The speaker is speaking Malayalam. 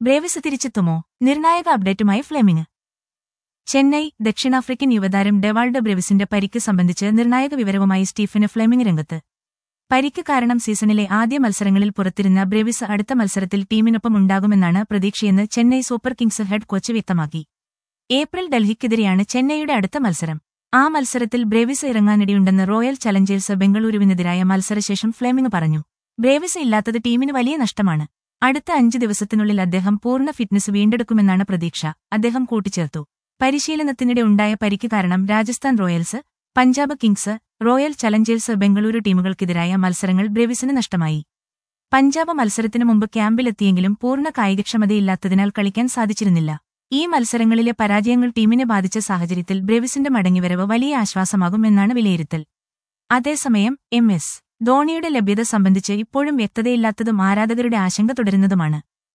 ബ്രേവിസ് തിരിച്ചെത്തുമോ? നിർണായക അപ്ഡേറ്റുമായി ഫ്ലെമിംഗ്. ചെന്നൈ. ദക്ഷിണാഫ്രിക്കൻ യുവതാരം ഡെവാൾഡ് ബ്രേവിസിന്റെ പരിക്ക് സംബന്ധിച്ച് നിർണായക വിവരവുമായി സ്റ്റീഫൻ ഫ്ലെമിംഗ് രംഗത്ത്. പരിക്ക് കാരണം സീസണിലെ ആദ്യ മത്സരങ്ങളിൽ പുറത്തിരുന്ന ബ്രേവിസ് അടുത്ത മത്സരത്തിൽ ടീമിനൊപ്പം ഉണ്ടാകുമെന്നാണ് പ്രതീക്ഷയെന്ന് Chennai Super Kings head coach വ്യക്തമാക്കി. ഏപ്രിൽ ഡൽഹിക്കെതിരെയാണ് ചെന്നൈയുടെ അടുത്ത മത്സരം. ആ മത്സരത്തിൽ ബ്രേവിസ് ഇറങ്ങാനിടയുണ്ടെന്ന് റോയൽ ചലഞ്ചേഴ്സ് ബംഗളൂരുവിനെതിരായ മത്സരശേഷം ഫ്ലെമിംഗ് പറഞ്ഞു. ബ്രേവിസ് ഇല്ലാത്തത് ടീമിന് വലിയ നഷ്ടമാണ്. അടുത്ത 5 ദിവസത്തിനുള്ളിൽ അദ്ദേഹം പൂർണ്ണ ഫിറ്റ്നസ് വീണ്ടെടുക്കുമെന്നാണ് പ്രതീക്ഷ, അദ്ദേഹം കൂട്ടിച്ചേർത്തു. പരിശീലനത്തിനിടെ ഉണ്ടായ പരിക്ക് കാരണം Rajasthan Royals, Punjab Kings, Royal Challengers Bengaluru ടീമുകൾക്കെതിരായ മത്സരങ്ങൾ ബ്രേവിസിന് നഷ്ടമായി. പഞ്ചാബ് മത്സരത്തിനു മുമ്പ് ക്യാമ്പിലെത്തിയെങ്കിലും പൂർണ്ണ കായികക്ഷമതയില്ലാത്തതിനാൽ കളിക്കാൻ സാധിച്ചിരുന്നില്ല. ഈ മത്സരങ്ങളിലെ പരാജയങ്ങൾ ടീമിനെ ബാധിച്ച സാഹചര്യത്തിൽ ബ്രേവിസിന്റെ മടങ്ങിവരവ് വലിയ ആശ്വാസമാകും എന്നാണ് വിലയിരുത്തൽ. അതേസമയം MS ധോണിയുടെ ലഭ്യത സംബന്ധിച്ച് ഇപ്പോഴും വ്യക്തതയില്ലാത്തതും ആരാധകരുടെ ആശങ്ക തുടരുന്നതുമാണ്.